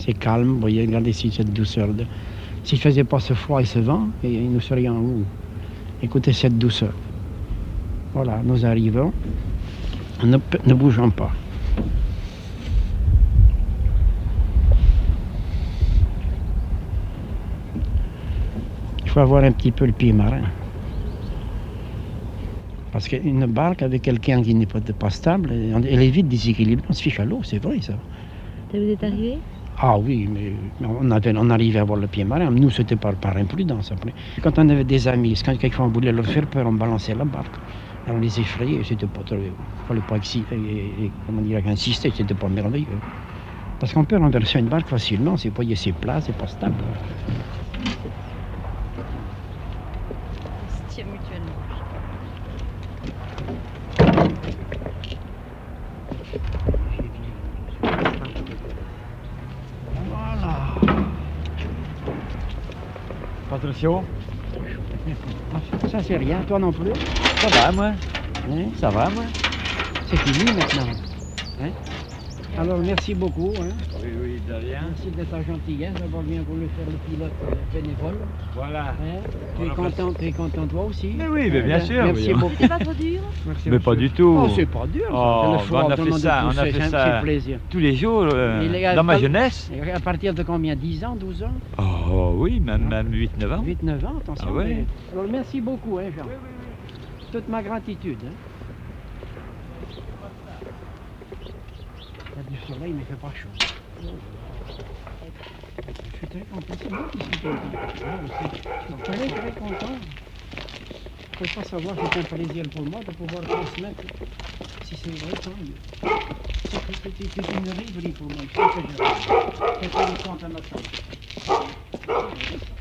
C'est calme, vous voyez, regardez ici cette douceur. Si je ne faisais pas ce froid et ce vent, et nous serions où? Écoutez cette douceur. Voilà, nous arrivons. Ne bougeons pas. Il faut avoir un petit peu le pied marin. Parce qu'une barque avec quelqu'un qui n'est pas stable, elle est vite déséquilibrée. On se fiche à l'eau, c'est vrai ça. Ça vous est arrivé? Ah oui, mais on arrivait à avoir le pied marin. Nous, c'était par imprudence après. Quand on avait des amis, quand quelquefois on voulait leur faire peur, on balançait la barque. On les effrayait, c'était pas trop. Il ne fallait pas insister, c'était pas merveilleux. Parce qu'on peut renverser une barque facilement, c'est plat, c'est pas stable. On se tient mutuellement. Voilà. Attention. Ça c'est rien, toi non plus. Ça va moi. Hein? Ça va moi. C'est fini maintenant. Hein? Alors merci beaucoup. Hein? Oui, de rien. Merci de ta gentillesse d'avoir bien voulu faire le pilote bénévole. Voilà. Hein? Tu es content toi aussi? Mais oui, mais bien sûr. Merci oui. beaucoup. C'était pas trop dur? Merci, Mais pas du tout. Oh, c'est pas dur. Oh, Le froid, on a tout le fait monde ça, pousse, c'est plaisir. tous les jours Et dans ma jeunesse. Et à partir de combien? 10 ans, 12 ans? Oh oui, même 8-9 ans. 8-9 ans, attention. Ah ouais. Alors merci beaucoup, hein, Jean. Toute ma gratitude. Hein. Il y a du soleil, mais il ne fait pas chaud. Je suis très content. C'est bon discuter avec toi. Je suis très content. Il ne faut pas savoir, c'est un plaisir pour moi de pouvoir transmettre. Si c'est vrai, tant mieux. C'est une rêverie pour moi. Je sais que je rêve. Je suis très content à ma chambre.